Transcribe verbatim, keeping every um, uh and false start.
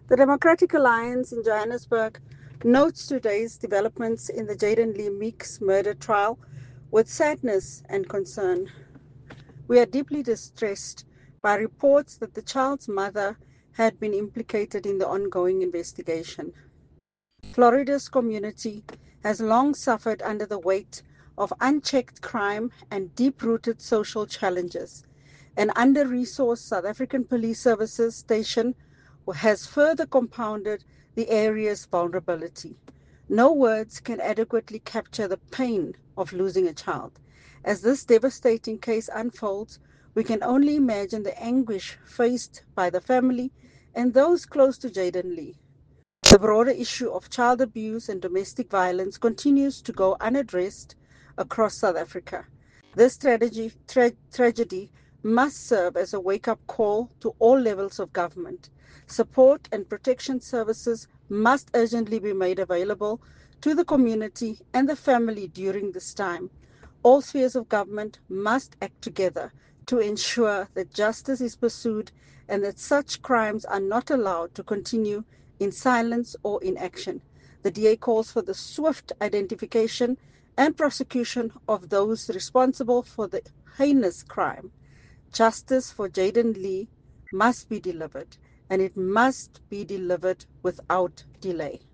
The Democratic Alliance in Johannesburg notes today's developments in the Jaden Lee Meeks murder trial with sadness and concern. We are deeply distressed by reports that the child's mother had been implicated in the ongoing investigation. Florida's community has long suffered under the weight of unchecked crime and deep-rooted social challenges. An under-resourced South African Police Services station has further compounded the area's vulnerability. No words can adequately capture the pain of losing a child. As this devastating case unfolds, we can only imagine the anguish faced by the family and those close to Jaden Lee. The broader issue of child abuse and domestic violence continues to go unaddressed across South Africa. This tragedy, tra- tragedy must serve as a wake up call to all levels of government. Support and protection services must urgently be made available to the community and the family during this time. All spheres of government must act together to ensure that justice is pursued and that such crimes are not allowed to continue in silence or inaction. The D A calls for the swift identification and prosecution of those responsible for the heinous crime. Justice for Jaden Lee must be delivered, and it must be delivered without delay.